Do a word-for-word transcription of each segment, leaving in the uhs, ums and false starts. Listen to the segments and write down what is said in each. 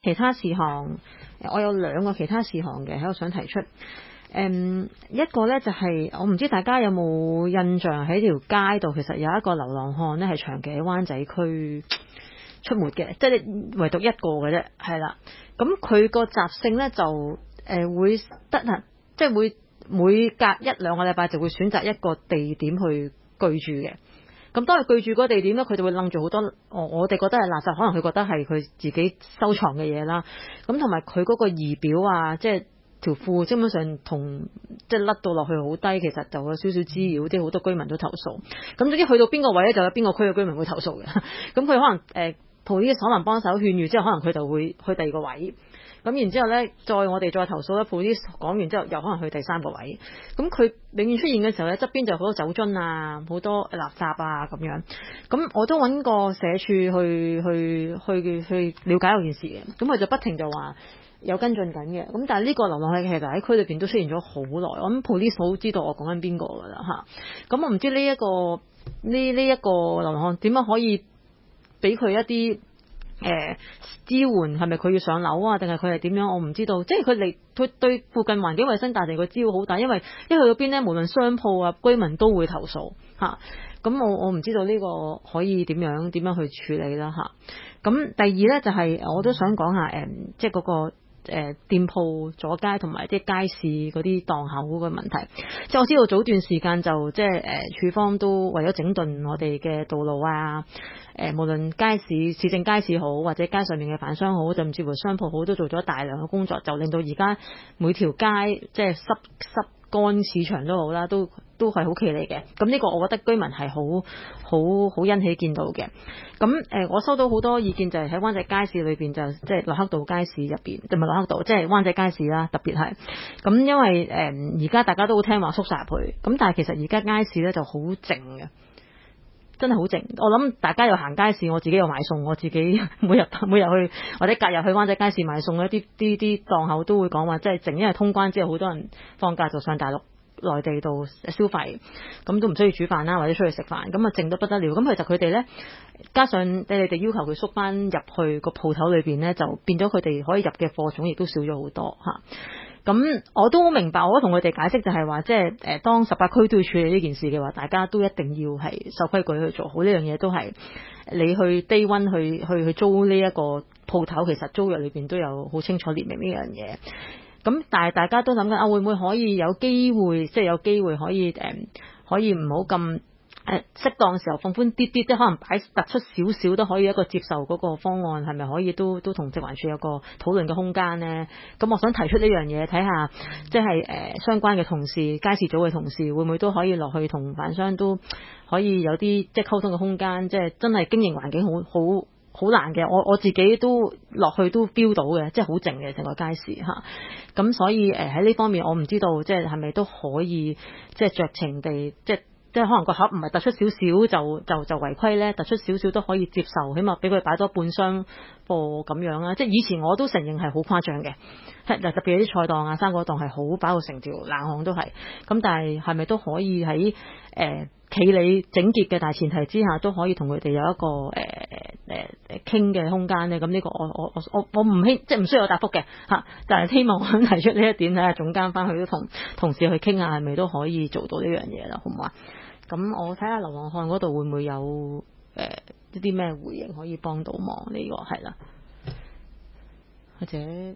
其他事項，我有兩個其他事項嘅喺度想提出。誒、嗯、一個呢就係、是、我唔知大家有冇印象喺條街度，其實有一個流浪漢呢係長期喺灣仔區出沒嘅，即係唯獨一個嘅啫，係啦。咁佢個習性呢就誒、呃、會得啊，即係會每隔一兩個禮拜就會選擇一個地點去居住嘅。咁當佢居住嗰個地點呢，佢就會楞住好多我我哋覺得係垃圾，可能佢覺得係佢自己收藏嘅嘢啦。咁同埋佢嗰個儀表啊，即係條褲基本上同即係甩到落去好低，其實就有少少滋擾，即係好多居民都投訴。咁總之去到邊個位咧，就有邊個區嘅居民會投訴嘅。咁佢可能誒鋪啲可能幫手勸喻之後，可能佢就會去第二個位。咁然之後咧，再我哋再投訴咧，鋪啲講完之後，又可能去第三個位。咁佢永遠出現嘅時候咧，側邊就好多酒樽啊，好多垃圾啊咁樣。咁我都揾過社署去去去去了解嗰件事嘅。咁佢就不停就話有跟進緊嘅。咁但係呢個流浪漢其實喺區裏邊都出現咗好耐。我諗 police 好知道我講緊邊個㗎啦嚇。咁我唔知呢一個呢呢一個流浪漢點樣可以俾佢一啲誒、呃、支援，係咪佢要上樓啊？定係佢係點樣？我唔知道。即係佢嚟，佢對附近環境衛生大地個滋擾好大，因為一去到邊呢，無論商鋪啊、居民都會投訴嚇。咁、啊、我我唔知道呢個可以點樣點樣去處理啦嚇。咁、啊、第二呢，就係、是、我都想講下誒、嗯，即係嗰、那個。誒、呃、店鋪阻街同埋啲街市嗰啲檔口嘅問題，即係我知道早段時間就即係誒署方都為咗整頓我哋嘅道路啊，誒、呃、無論街市市政街市好或者街上面嘅販商好，甚至乎商鋪好，都做咗大量嘅工作，就令到而家每條街即係濕濕乾市場都好啦，都都係好企理嘅。咁呢個我覺得居民係好好好欣喜見到嘅。咁誒、呃，我收到好多意見，就係喺灣仔街市裏邊，就即係駱克道街市入邊，就唔係駱克道，即係灣仔街市啦。特別係咁，因為誒而家大家都好聽話縮晒入去，咁但係其實而家街市咧就好靜嘅，真係好靜。我諗大家有行街市，我自己有買餸，我自己每日每日去或者隔日去灣仔街市買餸，一啲啲啲檔口都會講話，即係靜，因為通關之後好多人放假就上大陸內地度消費，咁都唔需要煮飯啦，或者出去食飯，咁啊靜得不得了。咁其實佢哋呢，加上你哋要求佢縮翻入去個鋪頭裏邊呢，就變咗佢哋可以入嘅貨種亦都少咗好多嚇。咁我都好明白，我都同佢哋解釋就係話，即係誒當十八區都要處理呢件事嘅話，大家都一定要係守規矩去做好呢樣嘢，都係你去 day one 去去去租呢一個鋪頭，其實租約裏邊都有好清楚列明呢樣嘢。咁但係大家都諗緊啊，會唔會可以有機會，即係有機會可以誒、呃，可以唔好咁誒適當時候放寬啲啲，即係可能擺突出少少都可以一個接受嗰個方案，係咪可以都都同食環署有個討論嘅空間呢？咁我想提出呢樣嘢，睇下即係誒、呃、相關嘅同事、街市組嘅同事，會唔會都可以落去同販商都可以有啲即係溝通嘅空間，即係真係經營環境好好。好難嘅，我我自己都落去都 feel 到嘅，即係好靜嘅成個街市嚇。咁所以誒喺呢方面，我唔知道即係係咪都可以即係酌情地，即係即係可能個盒唔係突出少少就就就違規咧，突出少少都可以接受，起碼俾佢擺多半箱貨咁樣啦。即係以前我都承認係好誇張嘅，特別係啲菜檔啊、生果檔係好擺到成條冷巷都係。咁但係係咪都可以喺誒企理整潔嘅大前提之下，都可以同佢哋有一個誒誒誒傾嘅空間咧？咁呢個我我我我我唔希即係唔需要有答覆嘅嚇，但係希望我想提出呢一點，睇下總監翻去都同同事去傾下，係咪都可以做到呢樣嘢啦？好唔好啊？咁我睇下流浪漢嗰度會唔會有誒一啲咩回應可以幫到忙呢、呢個係啦，或者誒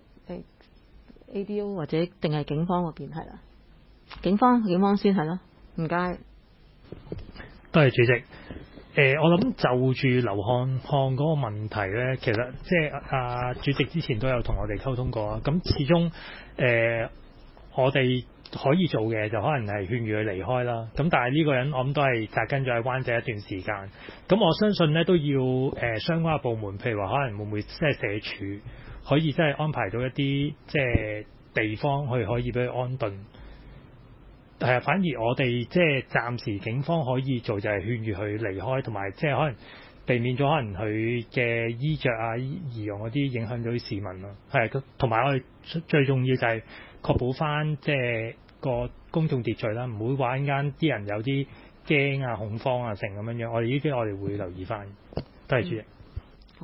A D O 或者定係警方嗰邊係啦，警方警方先係咯，唔該。 多謝主席。誒、呃，我諗就住流浪漢嗰個問題咧，其實即係阿主席之前都有同我哋溝通過啊。咁始終誒、呃，我哋可以做嘅就可能係勸喻佢離開啦。咁但係呢個人我諗都係紮根咗喺灣仔一段時間。咁我相信咧都要誒、呃、相關嘅部門，譬如話可能會唔會即係社署可以即係安排到一啲即係地方去可以俾佢安頓。係啊，反而我哋即係暫時警方可以做就係勸喻佢離開，同埋即係可能避免咗可能佢嘅衣着啊、儀容嗰啲影響到啲市民咯。係，同埋我哋最重要就係確保翻即係個公眾秩序啦，唔會話間啲人有啲驚啊、恐慌啊成咁樣樣。我哋呢啲我哋會留意翻。多謝主席。 好，誒、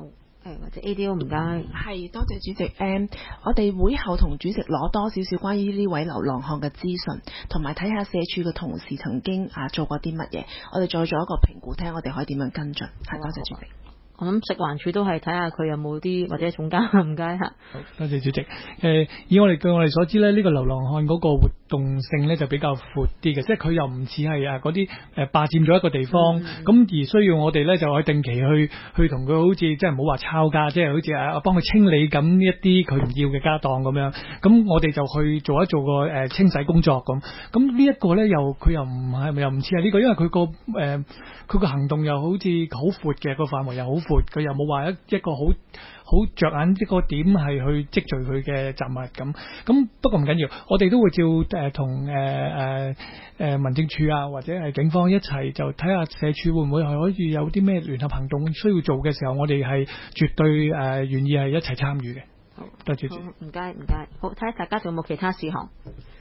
係或者 A D O 唔該。 係多謝主席。誒、嗯，我哋會後同主席攞多少少關於呢位流浪漢嘅資訊，同埋睇下社署嘅同事曾經啊做過啲乜嘢，我哋再做一個評估，睇下我哋可以點樣跟進。係多謝主席。 我諗食環署都係睇下佢有冇啲或者總監唔該嚇。 多謝主席。誒、呃，以我哋據我哋所知咧，呢、這個流浪漢嗰個活動性咧就比較闊啲嘅，即係佢又唔似係啊嗰啲誒霸佔咗一個地方，咁、嗯、而需要我哋咧就去定期去去同佢好似即係唔好話抄家，即係好似啊幫佢清理緊一啲佢唔要嘅家當咁樣，咁我哋就去做一做個誒清洗工作咁。咁呢一個咧又佢又唔係咪又唔似係呢個，因為佢個誒佢個行動又好似好闊嘅，個範圍又好闊，佢又冇話一一個好好着眼一個點係去積聚佢嘅雜物咁。咁不過唔緊要，我哋都會照誒同誒誒誒民政處啊或者係警方一齊就睇下社署會唔會係可以有啲咩聯合行動需要做嘅時候，我哋係絕對誒願意係一齊參與嘅。好，多謝主席。 唔該唔該。好，睇下大家仲有冇其他事項。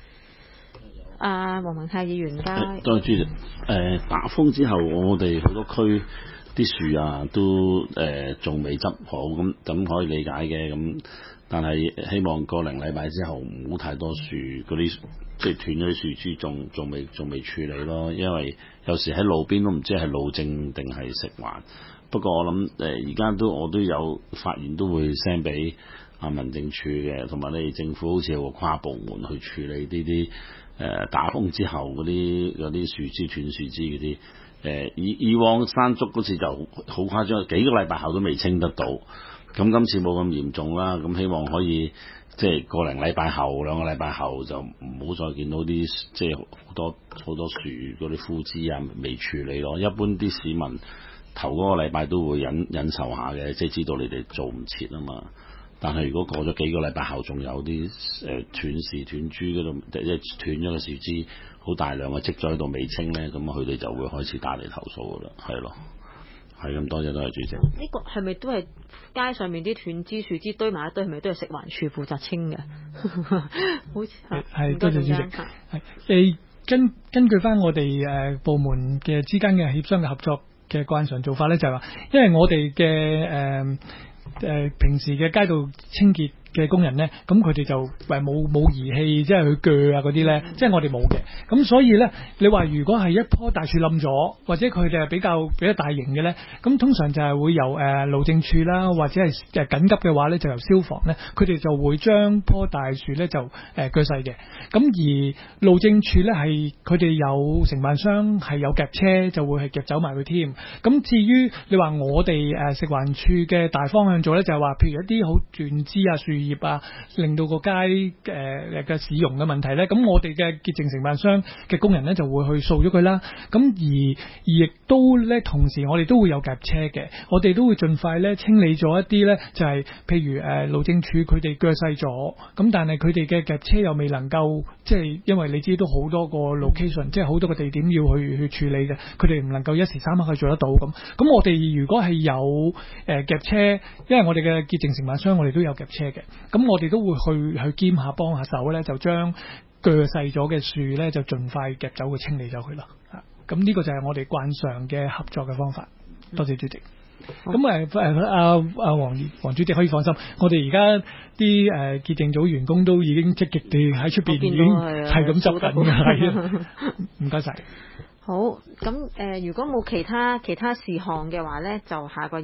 啊，黃宏泰議員唔該。 多謝主席。誒、呃，打風之後，我哋好多區啲樹啊都誒仲未執好，咁咁可以理解嘅。咁但係希望個零禮拜之後唔好太多樹，嗰啲即係斷咗啲樹枝，仲仲未仲未處理咯。因為有時喺路邊都唔知係路政定係食環。不過我諗誒而家都我都有發現，都會 send 俾啊民政處嘅，同埋你哋政府好似有個跨部門去處理呢啲誒打風之後嗰啲嗰啲樹枝斷樹枝嗰啲。誒以以往山竹嗰次就好誇張，幾個禮拜後都未清得到。咁今次冇咁嚴重啦，咁希望可以即係個零禮拜後兩個禮拜後就唔好再見到啲即係好多好多樹嗰啲枯枝啊未處理咯。一般啲市民頭嗰個禮拜都會忍忍受下嘅，即係知道你哋做唔切啊嘛。但係如果過咗幾個禮拜後，仲有啲誒斷樹斷株嗰度，即係斷咗個樹枝，好大量嘅積咗喺度未清咧，咁佢哋就會開始打嚟投訴噶啦，係咯，係咁多謝多謝主席。 呢個係咪都係街上面啲斷枝樹枝堆埋一堆，係咪都係食環署負責清嘅？好似係多謝主席。係誒根根據翻我哋誒部門嘅之間嘅協商嘅合作嘅慣常做法咧，就係話，因為我哋嘅誒。誒、呃、平時嘅街道清潔嘅工人咧，咁佢哋就誒冇冇儀器，即係去鋸啊嗰啲咧，即係我哋冇嘅。咁所以咧，你話如果係一棵大樹冧咗，或者佢哋係比較比較大型嘅咧，咁通常就係會由誒路政處啦，或者係誒緊急嘅話咧，就由消防咧，佢哋就會將棵大樹咧就誒鋸細嘅。咁而路政處咧係佢哋有承辦商係有夾車，就會係夾走埋佢添。咁至於你話我哋誒食環署嘅大方向做咧，就係話譬如一啲好斷枝啊、樹葉啊，令到個街誒嘅市容嘅問題咧，咁我哋嘅潔淨承辦商嘅工人咧就會去掃咗佢啦。咁而而亦都咧，同時我哋都會有夾車嘅，我哋都會盡快咧清理咗一啲咧，就係譬如誒路政處佢哋鋸細咗，咁但係佢哋嘅夾車又未能夠，即係因為你知都好多個 location，即係好多個地點要去去處理嘅，佢哋唔能夠一時三刻去做得到咁。咁我哋如果係有誒夾車，因為我哋嘅潔淨承辦商我哋都有夾車嘅，咁我哋都會去去兼下幫下手咧，就將鋸細咗嘅樹咧就盡快夾走佢，清理走佢咯。咁呢個就係我哋慣常嘅合作嘅方法。多謝主席。咁誒誒阿阿黃黃主席可以放心，我哋而家啲誒潔淨組員工都已經積極地喺出邊已經係咁執緊嘅，係啊，唔該晒。 好，咁誒、呃，如果冇其他其他事項嘅話咧，就下個